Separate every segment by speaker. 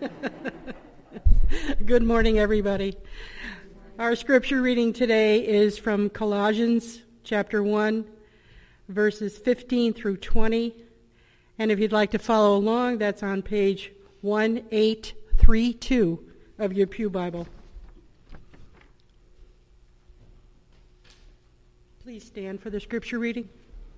Speaker 1: Good morning, everybody. Our scripture reading today is from Colossians chapter 1, verses 15 through 20. And if you'd like to follow along, that's on page 1832 of your Pew Bible. Please stand for the scripture reading.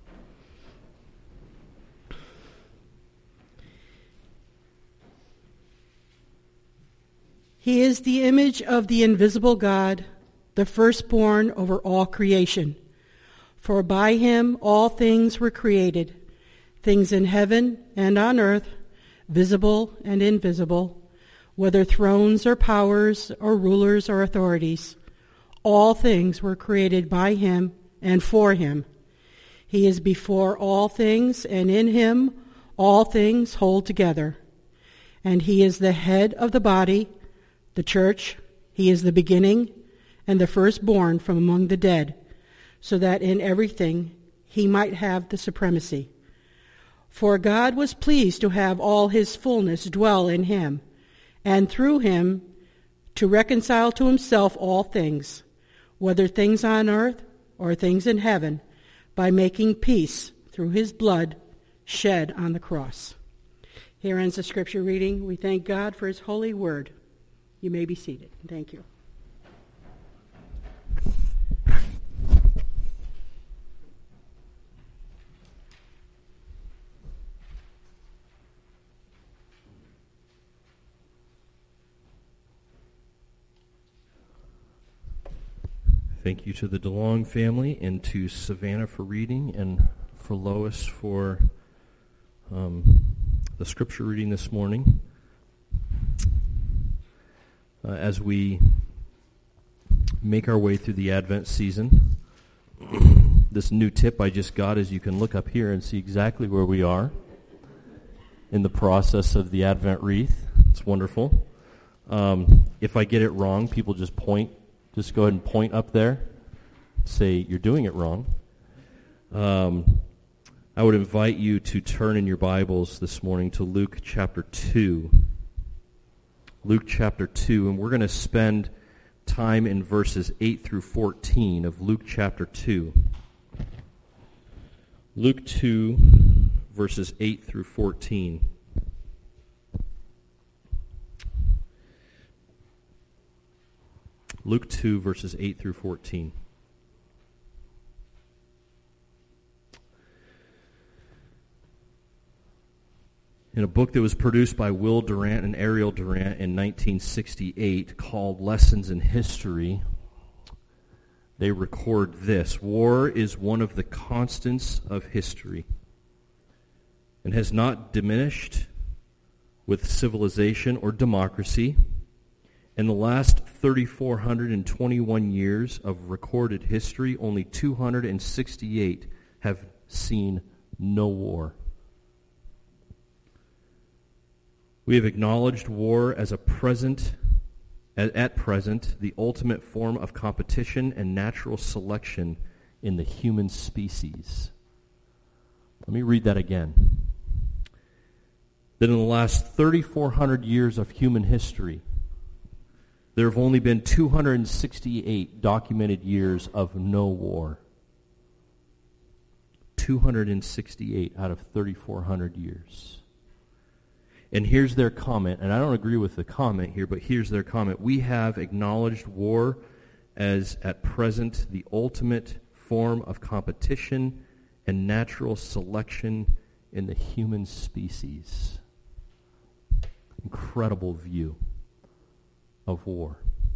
Speaker 1: He is the image of the invisible God, the firstborn over all creation. For by him all things were created, things in heaven and on earth, visible and invisible, whether thrones or powers or rulers or authorities. All things were created by him and for him. He is before all things, and in him all things hold together. And he is the head of the body, the church. He is the beginning and the firstborn from among the dead, so that in everything he might have the supremacy. For God was pleased to have all his fullness dwell in him, and through him to reconcile to himself all things, whether things on earth or things in heaven, by making peace through his blood shed on the cross. Here ends the scripture reading. We thank God for his holy word. You may be seated. Thank you.
Speaker 2: Thank you to the DeLong family and to Savannah for reading and for Lois for the scripture reading this morning. As we make our way through the Advent season, this new tip I just got is you can look up here and see exactly where we are in the process of the Advent wreath. It's wonderful. If I get it wrong, people just go ahead and point up there, say you're doing it wrong. I would invite you to turn in your Bibles this morning to Luke chapter 2. Luke chapter 2, and we're going to spend time in verses 8 through 14 of Luke chapter 2. Luke 2, verses 8 through 14. Luke 2, verses 8 through 14. In a book that was produced by Will Durant and Ariel Durant in 1968 called Lessons in History, they record this: war is one of the constants of history and has not diminished with civilization or democracy. In the last 3,421 years of recorded history, only 268 have seen no war. We have acknowledged war as at present, the ultimate form of competition and natural selection in the human species. Let me read that again. That in the last 3,400 years of human history, there have only been 268 documented years of no war. 268 out of 3,400 years. And here's their comment, and I don't agree with the comment here, but here's their comment. We have acknowledged war as at present the ultimate form of competition and natural selection in the human species. Incredible view of war.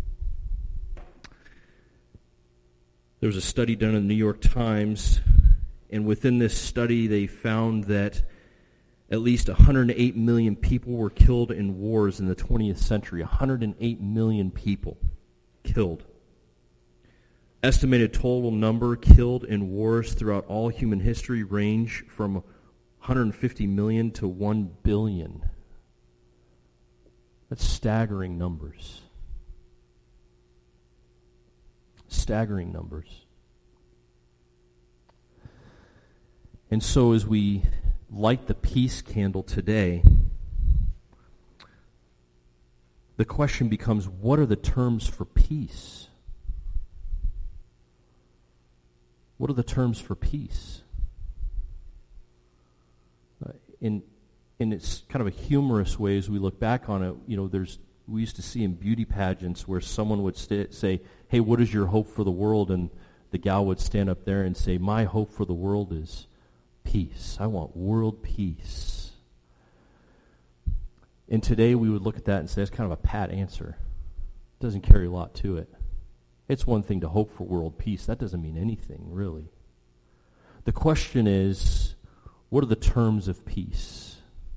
Speaker 2: There was a study done in the New York Times, and within this study they found that at least 108 million people were killed in wars in the 20th century. 108 million people killed. Estimated total number killed in wars throughout all human history range from 150 million to 1 billion. That's staggering numbers. Staggering numbers. And so as we light the peace candle today, the question becomes, what are the terms for peace? What are the terms for peace? In its kind of a humorous way, as we look back on it, we used to see in beauty pageants where someone would say, hey, what is your hope for the world? And the gal would stand up there and say, my hope for the world is peace. I want world peace. And today we would look at that and say, that's kind of a pat answer. It doesn't carry a lot to it. It's one thing to hope for world peace. That doesn't mean anything, really. The question is, what are the terms of peace?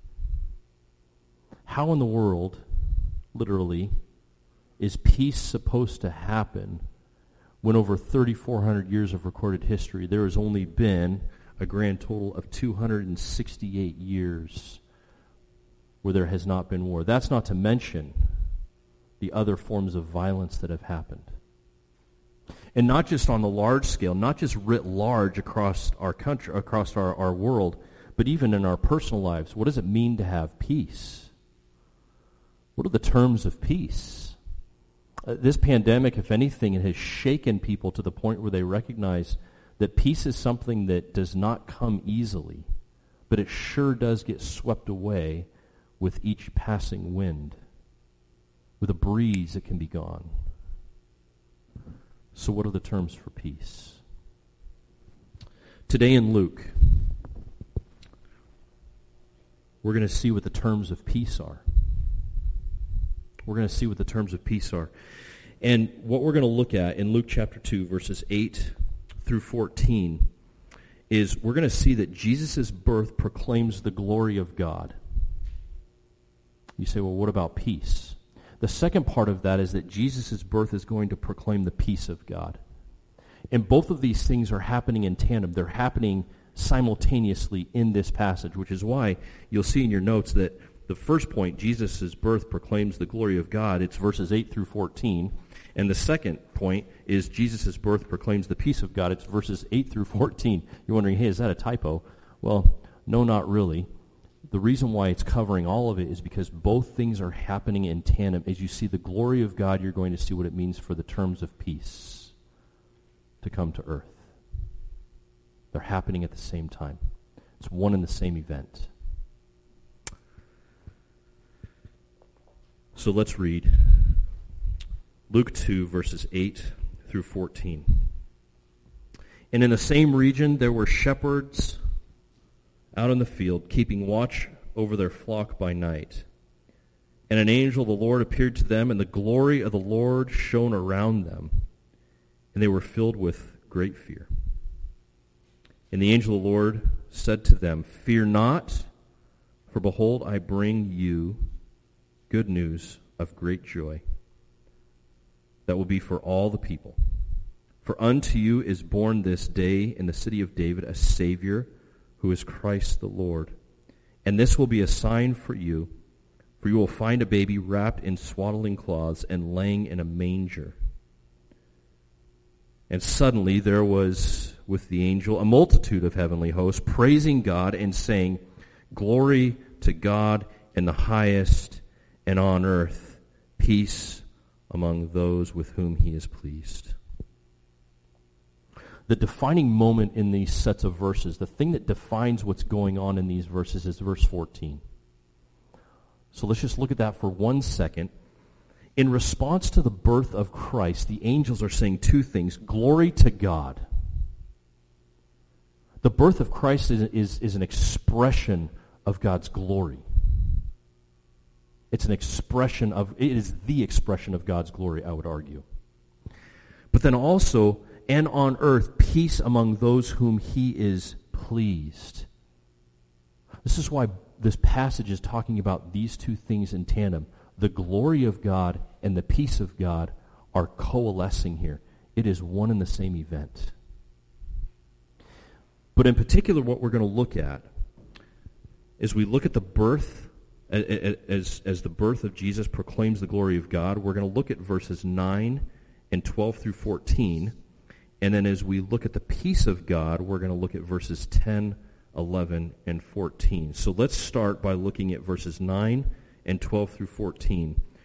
Speaker 2: How in the world, literally, is peace supposed to happen when over 3,400 years of recorded history, there has only been a grand total of 268 years where there has not been war? That's not to mention the other forms of violence that have happened. And not just on the large scale, not just writ large across our country, across our world, but even in our personal lives. What does it mean to have peace? What are the terms of peace? This pandemic, if anything, it has shaken people to the point where they recognize that peace is something that does not come easily, but it sure does get swept away with each passing wind. With a breeze, it can be gone. So what are the terms for peace? Today in Luke, we're going to see what the terms of peace are. We're going to see what the terms of peace are. And what we're going to look at in Luke chapter 2, verses 8 through 14, is we're going to see that Jesus' birth proclaims the glory of God. You say, well, what about peace? The second part of that is that Jesus' birth is going to proclaim the peace of God. And both of these things are happening in tandem. They're happening simultaneously in this passage, which is why you'll see in your notes that the first point, Jesus' birth proclaims the glory of God. It's verses 8 through 14. And the second point is Jesus' birth proclaims the peace of God. It's verses 8 through 14. You're wondering, hey, is that a typo? Well, no, not really. The reason why it's covering all of it is because both things are happening in tandem. As you see the glory of God, you're going to see what it means for the terms of peace to come to earth. They're happening at the same time. It's one and the same event. So let's read Luke 2, verses 8 through 14. And in the same region there were shepherds out in the field, keeping watch over their flock by night. And an angel of the Lord appeared to them, and the glory of the Lord shone around them, and they were filled with great fear. And the angel of the Lord said to them, Fear not, for behold, I bring you good news of great joy that will be for all the people. For unto you is born this day in the city of David a Savior, who is Christ the Lord. And this will be a sign for you will find a baby wrapped in swaddling cloths and laying in a manger. And suddenly there was with the angel a multitude of heavenly hosts, praising God and saying, Glory to God in the highest, and on earth peace among those with whom he is pleased. The defining moment in these sets of verses, the thing that defines what's going on in these verses, is verse 14. So let's just look at that for 1 second. In response to the birth of Christ, the angels are saying two things. Glory to God. The birth of Christ is an expression of God's glory. It is the expression of God's glory, I would argue. But then also, and on earth, peace among those whom he is pleased. This is why this passage is talking about these two things in tandem. The glory of God and the peace of God are coalescing here. It is one and the same event. But in particular, what we're going to look at is we look at the birth, as the birth of Jesus proclaims the glory of God. We're going to look at verses 9 and 12 through 14. And then as we look at the peace of God, we're going to look at verses 10, 11, and 14. So let's start by looking at verses 9 and 12 through 14,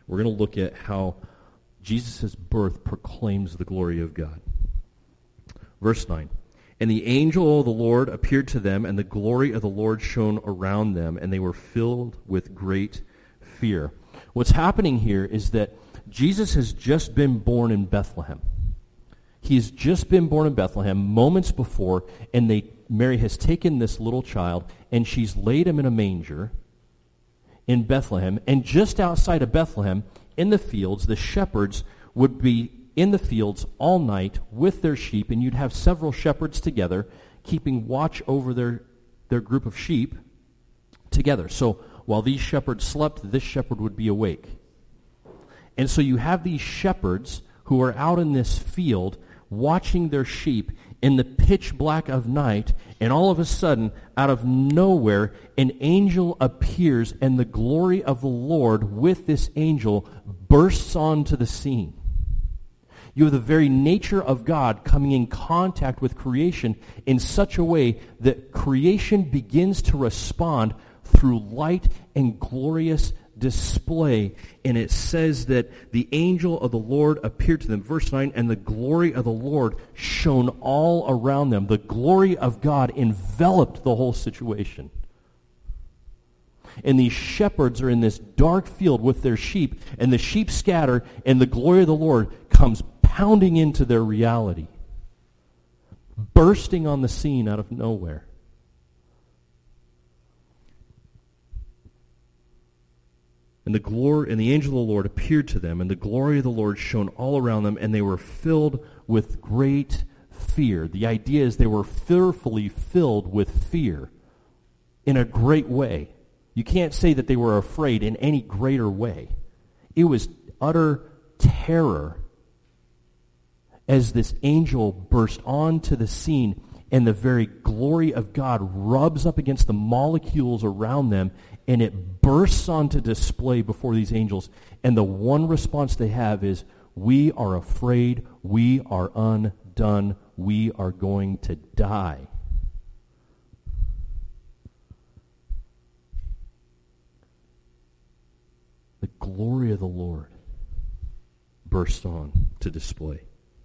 Speaker 2: we're going to look at how Jesus' birth proclaims the glory of God. Verse 9. And the angel of the Lord appeared to them, and the glory of the Lord shone around them, and they were filled with great fear. What's happening here is that Jesus has just been born in Bethlehem. He has just been born in Bethlehem moments before, and Mary has taken this little child, and she's laid him in a manger in Bethlehem. And just outside of Bethlehem, in the fields, the shepherds would be in the fields all night with their sheep, and you'd have several shepherds together keeping watch over their group of sheep together. So while these shepherds slept, this shepherd would be awake. And so you have these shepherds who are out in this field watching their sheep in the pitch black of night, and all of a sudden, out of nowhere, an angel appears, and the glory of the Lord with this angel bursts onto the scene. You have the very nature of God coming in contact with creation in such a way that creation begins to respond through light and glorious display. And it says that the angel of the Lord appeared to them. Verse 9, and the glory of the Lord shone all around them. The glory of God enveloped the whole situation. And these shepherds are in this dark field with their sheep, and the sheep scatter, and the glory of the Lord comes pounding into their reality, bursting on the scene out of nowhere. And the angel of the Lord appeared to them, and the glory of the Lord shone all around them, and they were filled with great fear. The idea is they were fearfully filled with fear in a great way. You can't say that they were afraid in any greater way. It was utter terror as this angel burst onto the scene, and the very glory of God rubs up against the molecules around them, and it bursts onto display before these angels. And the one response they have is, we are afraid, we are undone, we are going to die. The glory of the Lord burst on to display.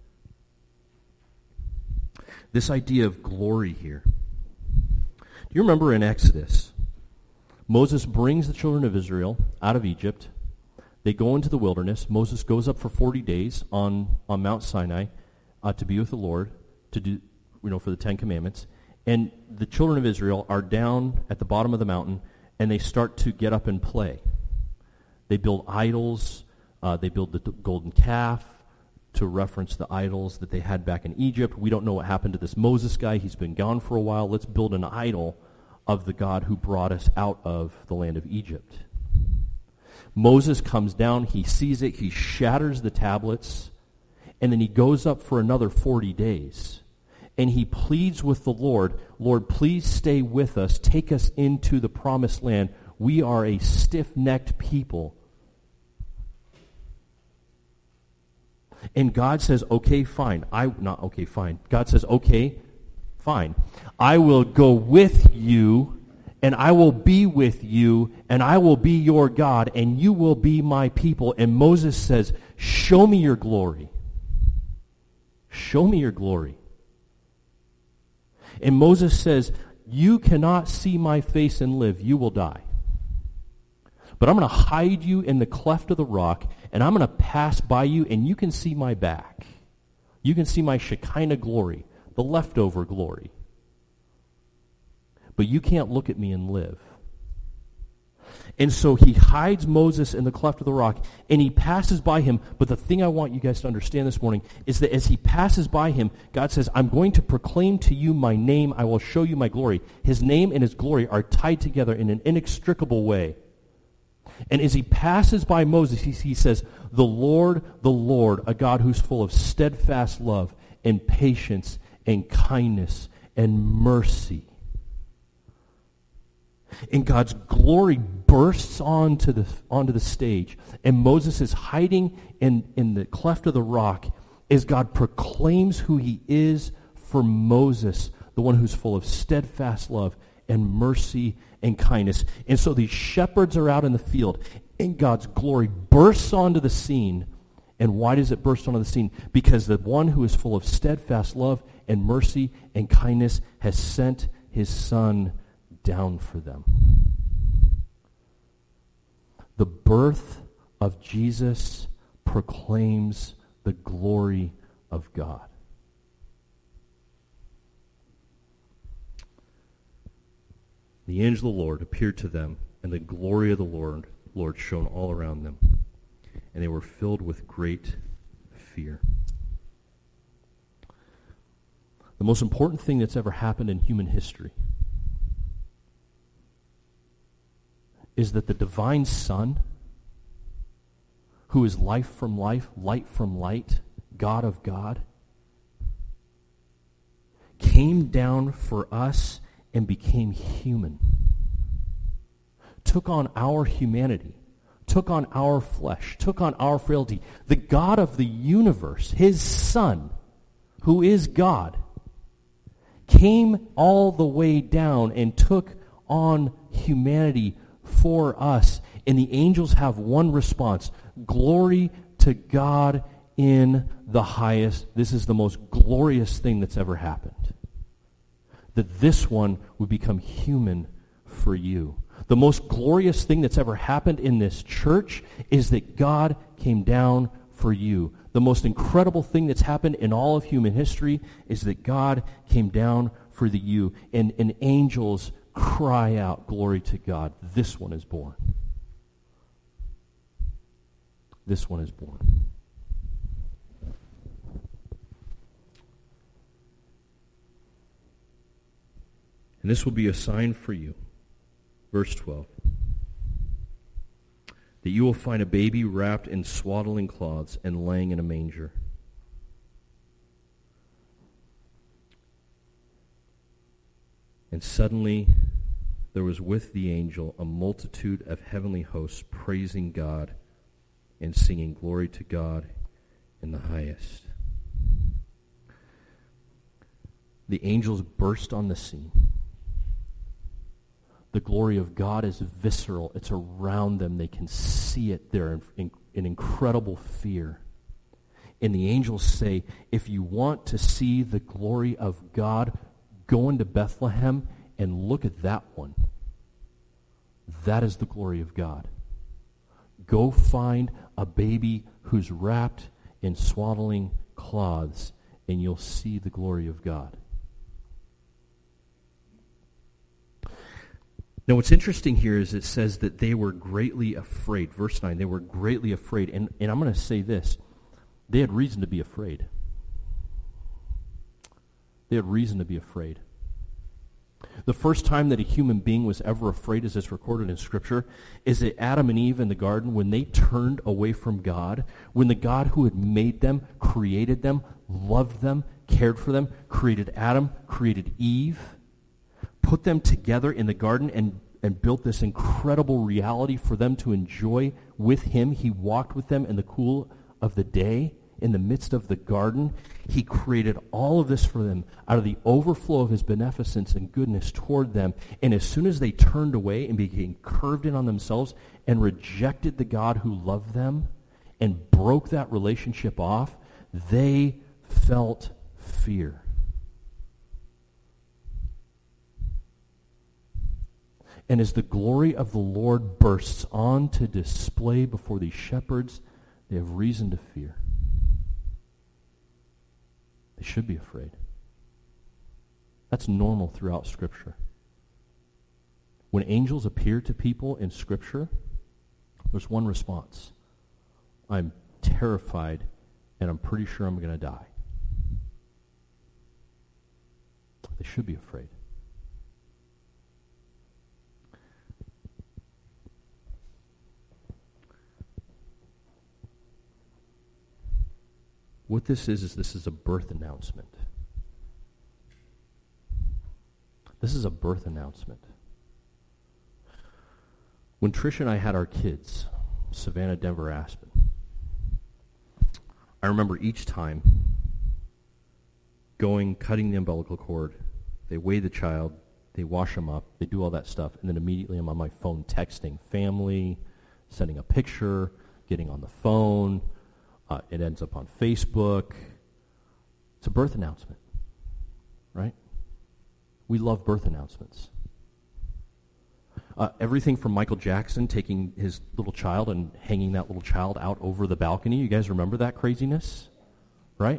Speaker 2: This idea of glory here. Do you remember in Exodus, Moses brings the children of Israel out of Egypt. They go into the wilderness. Moses goes up for 40 days on Mount Sinai to be with the Lord, to do, for the 10 Commandments. And the children of Israel are down at the bottom of the mountain, and they start to get up and play. They build idols. They build the golden calf to reference the idols that they had back in Egypt. We don't know what happened to this Moses guy. He's been gone for a while. Let's build an idol of the God who brought us out of the land of Egypt. Moses comes down. He sees it. He shatters the tablets. And then he goes up for another 40 days. And he pleads with the Lord, Lord, please stay with us. Take us into the promised land. We are a stiff-necked people. And God says, okay, fine. God says, okay, fine. I will go with you, and I will be with you, and I will be your God, and you will be my people. And Moses says, show me your glory. Show me your glory. And Moses says, you cannot see my face and live. You will die. But I'm going to hide you in the cleft of the rock, and I'm going to pass by you, and you can see my back. You can see my Shekinah glory, the leftover glory. But you can't look at me and live. And so he hides Moses in the cleft of the rock, and he passes by him. But the thing I want you guys to understand this morning is that as he passes by him, God says, I'm going to proclaim to you my name. I will show you my glory. His name and his glory are tied together in an inextricable way. And as he passes by Moses, he says, the Lord, a God who's full of steadfast love and patience and kindness and mercy. And God's glory bursts onto the stage. And Moses is hiding in the cleft of the rock as God proclaims who he is for Moses, the one who's full of steadfast love and mercy and kindness. And so these shepherds are out in the field, And God's glory bursts onto the scene. And why does it burst onto the scene? Because the one who is full of steadfast love and mercy and kindness has sent his Son down for them. The birth of Jesus proclaims the glory of God. The angel of the Lord appeared to them, and the glory of the Lord shone all around them, and they were filled with great fear. The most important thing that's ever happened in human history is that the divine Son, who is life from life, light from light, God of God, came down for us and became human. Took on our humanity, took on our flesh, took on our frailty. The God of the universe, his Son, who is God, came all the way down and took on humanity for us. And the angels have one response: glory to God in the highest. This is the most glorious thing that's ever happened. That this one would become human for you. The most glorious thing that's ever happened in this church is that God came down for you. The most incredible thing that's happened in all of human history is that God came down for you. And angels cry out, glory to God. This one is born. This one is born. And this will be a sign for you. Verse 12. That you will find a baby wrapped in swaddling cloths and laying in a manger. And suddenly there was with the angel a multitude of heavenly hosts praising God and singing glory to God in the highest. The angels burst on the scene. The glory of God is visceral. It's around them. They can see it. They're in incredible fear. And the angels say, if you want to see the glory of God, go into Bethlehem and look at that one. That is the glory of God. Go find a baby who's wrapped in swaddling cloths, and you'll see the glory of God. Now, what's interesting here is it says that they were greatly afraid. Verse 9, they were greatly afraid. And I'm going to say this. They had reason to be afraid. They had reason to be afraid. The first time that a human being was ever afraid, as is recorded in Scripture, is that Adam and Eve in the garden, when they turned away from God, when the God who had made them, created them, loved them, cared for them, created Adam, created Eve, put them together in the garden and built this incredible reality for them to enjoy with him. He walked with them in the cool of the day, in the midst of the garden. He created all of this for them out of the overflow of his beneficence and goodness toward them. And as soon as they turned away and became curved in on themselves and rejected the God who loved them and broke that relationship off, they felt fear. And as the glory of the Lord bursts on to display before these shepherds, they have reason to fear. They should be afraid. That's normal throughout Scripture. When angels appear to people in Scripture, there's one response. I'm terrified, and I'm pretty sure I'm going to die. They should be afraid. What this is a birth announcement. This is a birth announcement. When Trish and I had our kids, Savannah, Denver, Aspen, I remember each time cutting the umbilical cord, they weigh the child, they wash them up, they do all that stuff, and then immediately I'm on my phone texting family, sending a picture, getting on the phone. It ends up on Facebook. It's a birth announcement, right? We love birth announcements. Everything from Michael Jackson taking his little child and hanging that little child out over the balcony. You guys remember that craziness? Right?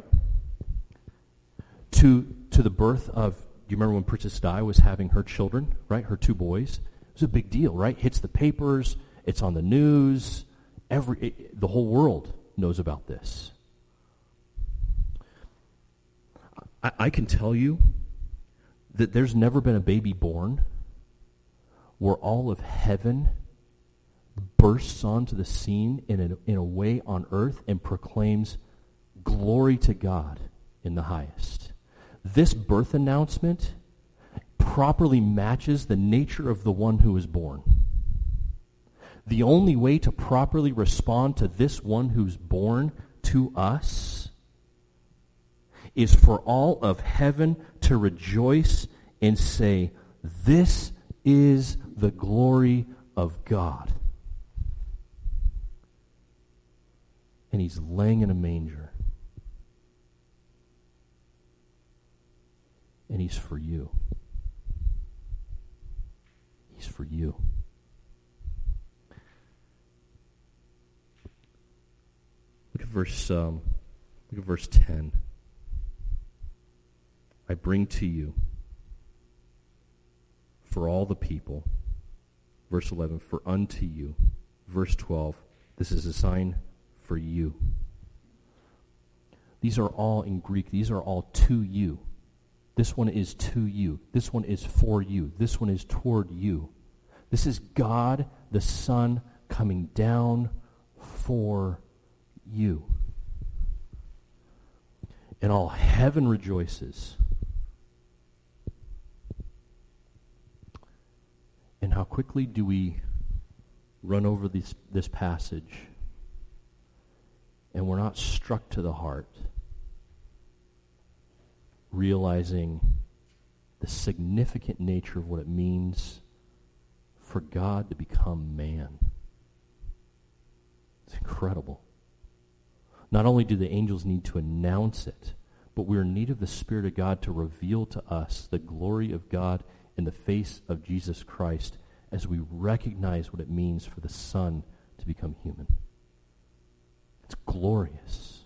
Speaker 2: To the birth of, do you remember when Princess Di was having her children, right? Her 2 boys. It was a big deal, right? Hits the papers. It's on the news. The whole world knows about this. I can tell you that there's never been a baby born where all of heaven bursts onto the scene in a way on earth and proclaims glory to God in the highest. This birth announcement properly matches the nature of the one who is born. The only way to properly respond to this one who's born to us is for all of heaven to rejoice and say, this is the glory of God. And he's laying in a manger. And he's for you. He's for you. Look at verse 10. I bring to you for all the people. Verse 11, for unto you. Verse 12, this is a sign for you. These are all in Greek. These are all to you. This one is to you. This one is for you. This one is toward you. This is God the Son coming down for you. And all heaven rejoices. And how quickly do we run over this passage and we're not struck to the heart, realizing the significant nature of what it means for God to become man. It's incredible. Not only do the angels need to announce it, but we're in need of the Spirit of God to reveal to us the glory of God in the face of Jesus Christ as we recognize what it means for the Son to become human. It's glorious.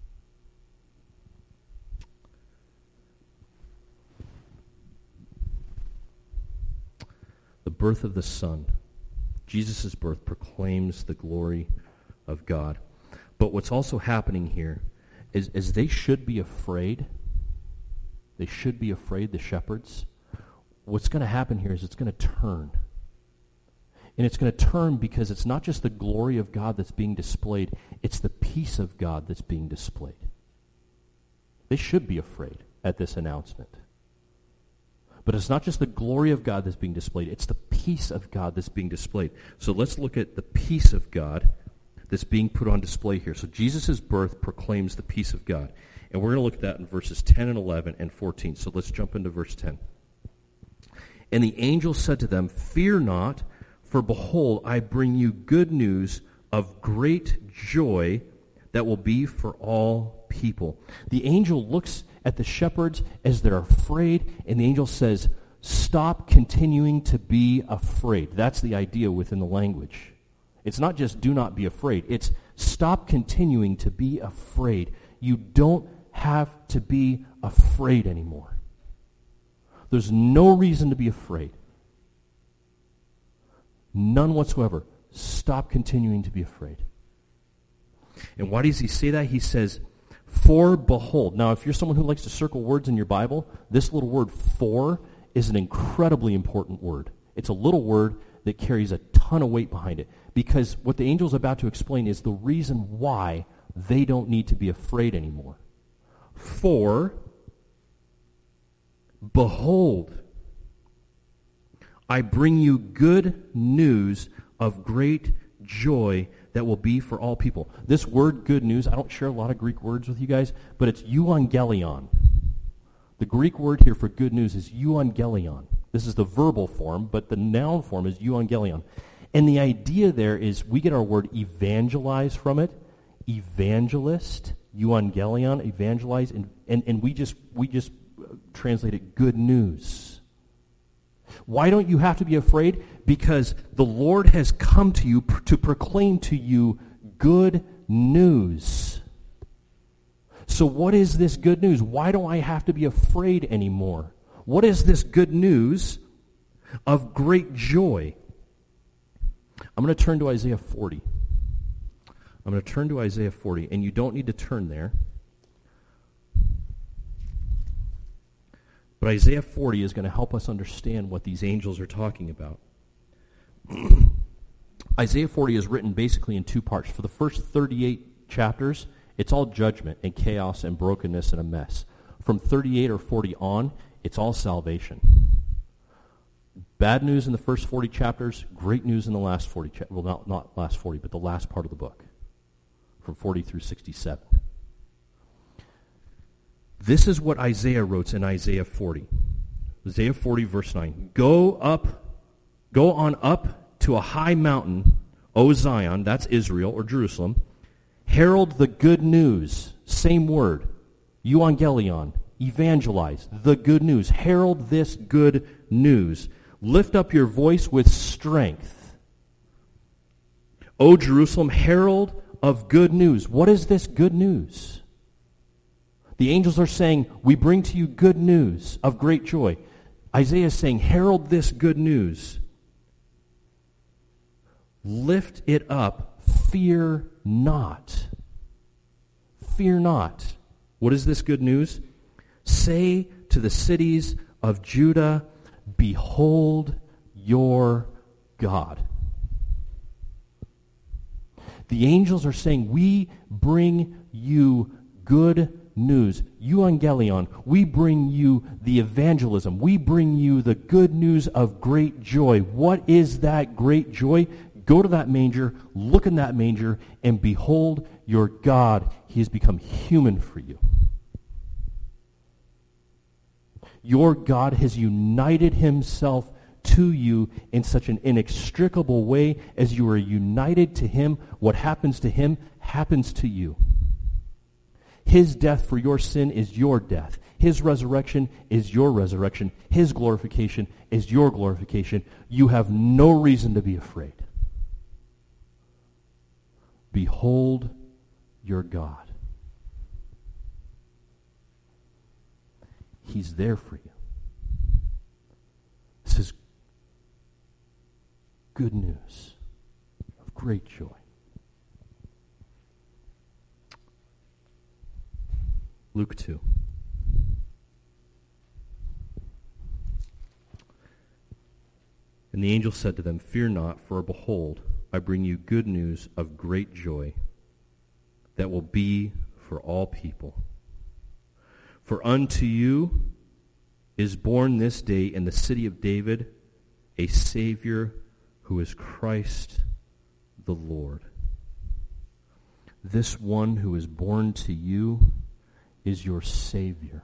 Speaker 2: The birth of the Son, Jesus' birth, proclaims the glory of God. But what's also happening here is they should be afraid. They should be afraid, the shepherds. What's going to happen here is it's going to turn. And it's going to turn because it's not just the glory of God that's being displayed, it's the peace of God that's being displayed. They should be afraid at this announcement. But it's not just the glory of God that's being displayed, it's the peace of God that's being displayed. So let's look at the peace of God that's being put on display here. So Jesus' birth proclaims the peace of God. And we're going to look at that in verses 10 and 11 and 14. So let's jump into verse 10. And the angel said to them, fear not, for behold, I bring you good news of great joy that will be for all people. The angel looks at the shepherds as they're afraid, and the angel says, stop continuing to be afraid. That's the idea within the language. It's not just do not be afraid. It's stop continuing to be afraid. You don't have to be afraid anymore. There's no reason to be afraid. None whatsoever. Stop continuing to be afraid. And why does he say that? He says, for behold. Now, if you're someone who likes to circle words in your Bible, this little word for is an incredibly important word. It's a little word that carries a ton of weight behind it. Because what the angel's about to explain is the reason why they don't need to be afraid anymore. For, behold, I bring you good news of great joy that will be for all people. This word, good news, I don't share a lot of Greek words with you guys, but it's euangelion. The Greek word here for good news is euangelion. This is the verbal form, but the noun form is euangelion. And the idea there is we get our word evangelize from it. Evangelist, euangelion, evangelize, and we just translate it good news. Why don't you have to be afraid? Because the Lord has come to you to proclaim to you good news. So what is this good news? Why don't I have to be afraid anymore? What is this good news of great joy? I'm going to turn to Isaiah 40. I'm going to turn to Isaiah 40, and you don't need to turn there. But Isaiah 40 is going to help us understand what these angels are talking about. Isaiah 40 is written basically in two parts. For the first 38 chapters, it's all judgment and chaos and brokenness and a mess. From 38 or 40 on, it's all salvation. Bad news in the first 40 chapters, great news in the last 40 chapters. Well, not last 40, but the last part of the book, from 40 through 67. This is what Isaiah wrote in Isaiah 40. Isaiah 40, verse 9. Go on up to a high mountain, O Zion, that's Israel or Jerusalem. Herald the good news, same word, euangelion, evangelize, the good news. Herald this good news. Lift up your voice with strength. O Jerusalem, herald of good news. What is this good news? The angels are saying, we bring to you good news of great joy. Isaiah is saying, herald this good news. Lift it up. Fear not. Fear not. What is this good news? Say to the cities of Judah, behold your God. The angels are saying, we bring you good news. Euangelion. We bring you the evangelism. We bring you the good news of great joy. What is that great joy? Go to that manger, look in that manger, and behold your God. He has become human for you. Your God has united himself to you in such an inextricable way. As you are united to him, what happens to him happens to you. His death for your sin is your death. His resurrection is your resurrection. His glorification is your glorification. You have no reason to be afraid. Behold your God. He's there for you. This is good news of great joy. Luke 2. And the angel said to them, fear not, for behold, I bring you good news of great joy that will be for all people. For unto you is born this day in the city of David a Savior who is Christ the Lord. This one who is born to you is your Savior.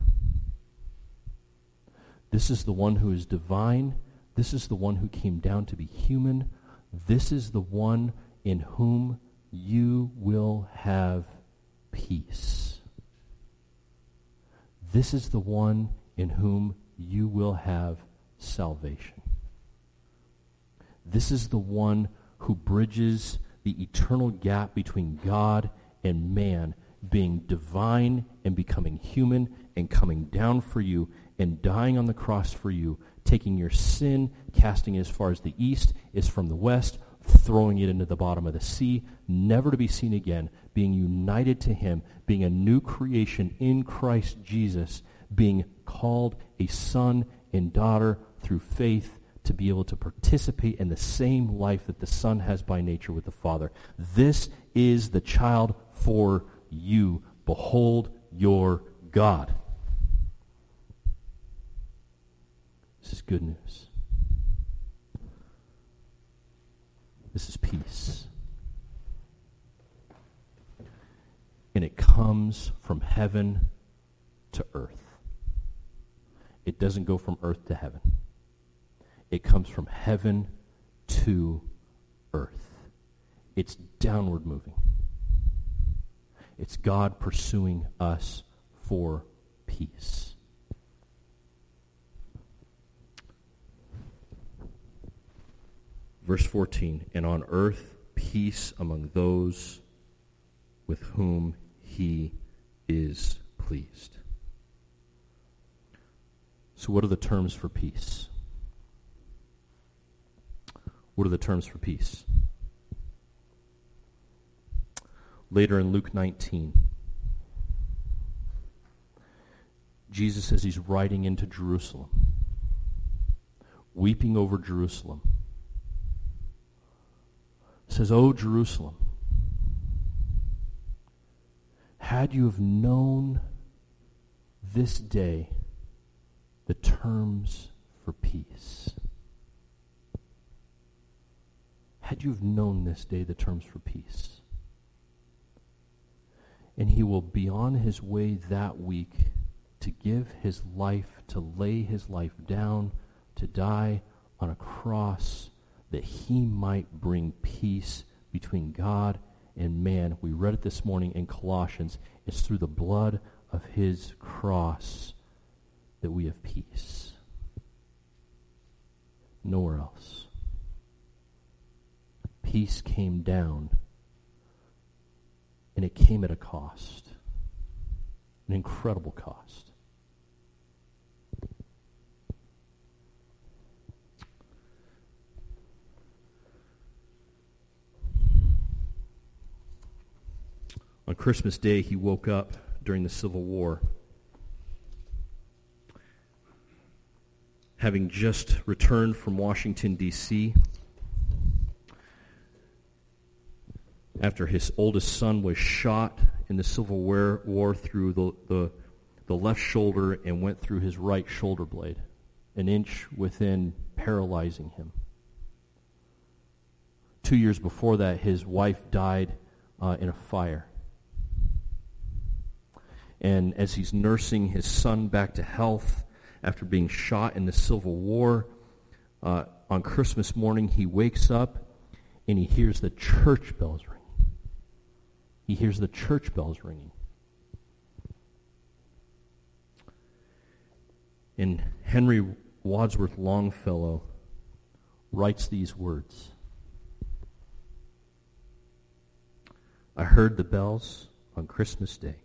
Speaker 2: This is the one who is divine. This is the one who came down to be human. This is the one in whom you will have peace. This is the one in whom you will have salvation. This is the one who bridges the eternal gap between God and man, being divine and becoming human and coming down for you and dying on the cross for you, taking your sin, casting it as far as the east is from the west, throwing it into the bottom of the sea, never to be seen again, being united to him, being a new creation in Christ Jesus, being called a son and daughter through faith to be able to participate in the same life that the Son has by nature with the Father. This is the child for you. Behold your God. This is good news. This is peace. And it comes from heaven to earth. It doesn't go from earth to heaven. It comes from heaven to earth. It's downward moving. It's God pursuing us for peace. Verse 14, and on earth peace among those with whom he is pleased. So what are the terms for peace? What are the terms for peace? Later in Luke 19, Jesus says he's riding into Jerusalem, weeping over Jerusalem. Says, "O Jerusalem, had you have known this day the terms for peace." Had you have known this day the terms for peace. And he will be on his way that week to give his life, to lay his life down, to die on a cross, that he might bring peace between God and man. We read it this morning in Colossians. It's through the blood of his cross that we have peace. Nowhere else. Peace came down, and it came at a cost, an incredible cost. On Christmas Day, he woke up during the Civil War, having just returned from Washington, D.C., after his oldest son was shot in the Civil War through the left shoulder and went through his right shoulder blade, an inch within paralyzing him. 2 years before that, his wife died in a fire. And as he's nursing his son back to health after being shot in the Civil War, on Christmas morning he wakes up and he hears the church bells ringing. He hears the church bells ringing. And Henry Wadsworth Longfellow writes these words: "I heard the bells on Christmas Day.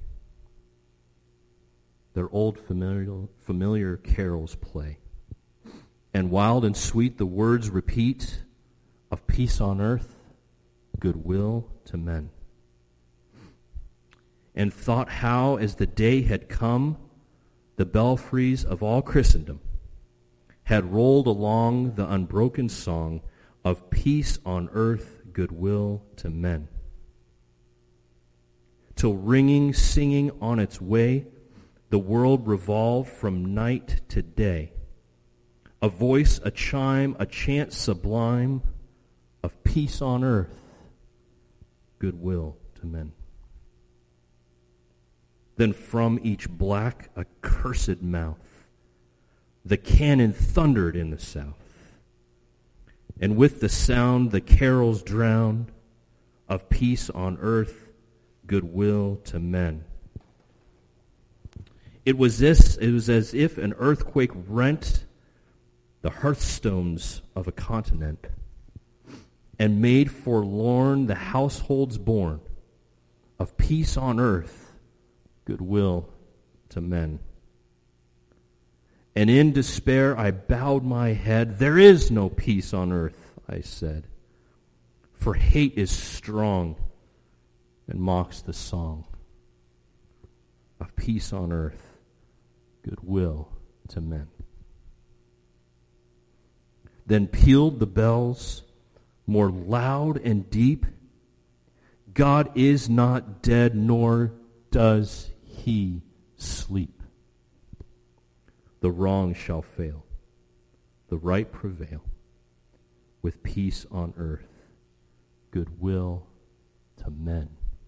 Speaker 2: Their old familiar carols play, and wild and sweet the words repeat of peace on earth, goodwill to men. And thought how, as the day had come, the belfries of all Christendom had rolled along the unbroken song of peace on earth, goodwill to men. Till ringing, singing on its way, the world revolved from night to day. A voice, a chime, a chant sublime of peace on earth, goodwill to men. Then from each black, accursed mouth, the cannon thundered in the south, and with the sound the carols drowned of peace on earth, goodwill to men. It was as if an earthquake rent the hearthstones of a continent and made forlorn the households born of peace on earth, goodwill to men. And in despair I bowed my head. There is no peace on earth, I said, for hate is strong and mocks the song of peace on earth, goodwill to men. Then pealed the bells more loud and deep. God is not dead, nor does he sleep. The wrong shall fail, the right prevail, with peace on earth, goodwill to men.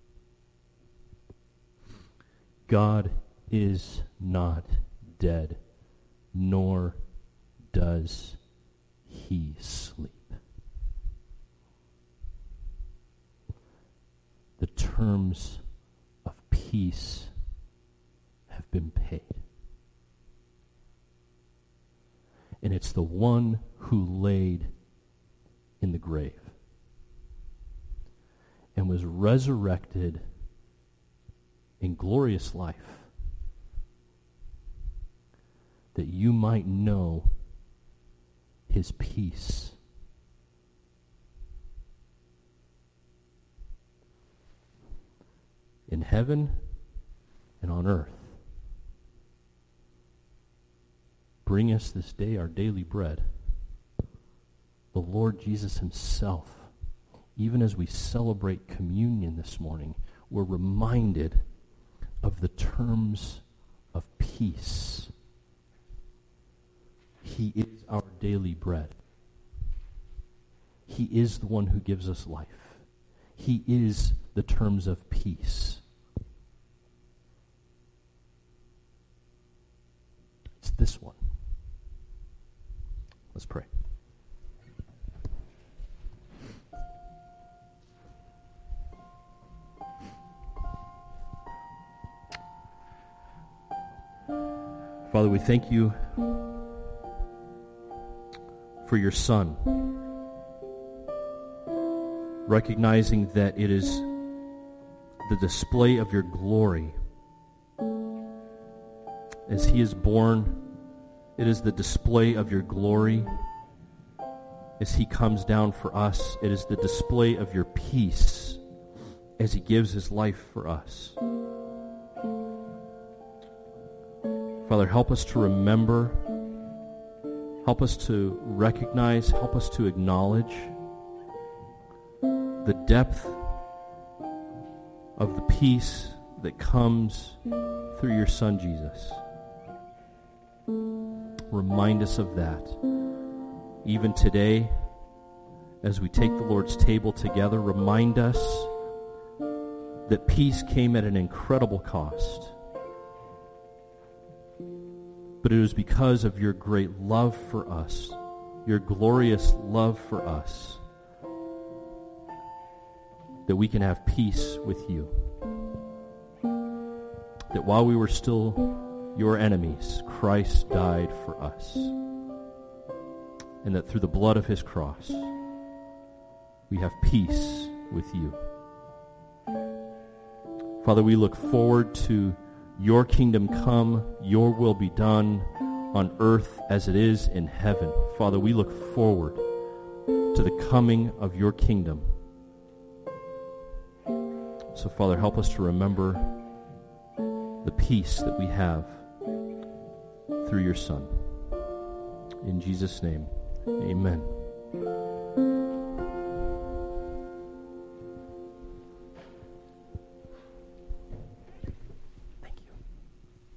Speaker 2: God is not dead, nor does he sleep. terms of peace have been paid. And it's the one who laid in the grave and was resurrected in glorious life, that you might know his peace. In heaven and on earth. Bring us this day our daily bread. The Lord Jesus himself, even as we celebrate communion this morning, we're reminded of the terms of peace. He is our daily bread. He is the one who gives us life. He is the terms of peace. It's this one. Let's pray. Father, we thank you for your Son, recognizing that it is the display of your glory. As he is born, it is the display of your glory. As he comes down for us, it is the display of your peace as he gives his life for us. Father, help us to remember, help us to recognize, help us to acknowledge the depth of the peace that comes through your Son, Jesus. Remind us of that. Even today, as we take the Lord's table together, remind us that peace came at an incredible cost. But it was because of your great love for us, your glorious love for us, that we can have peace with you. That while we were still your enemies, Christ died for us. And that through the blood of his cross, we have peace with you. Father, we look forward to your kingdom come, your will be done on earth as it is in heaven. Father, we look forward to the coming of your kingdom. So, Father, help us to remember the peace that we have through your Son. In Jesus' name, amen.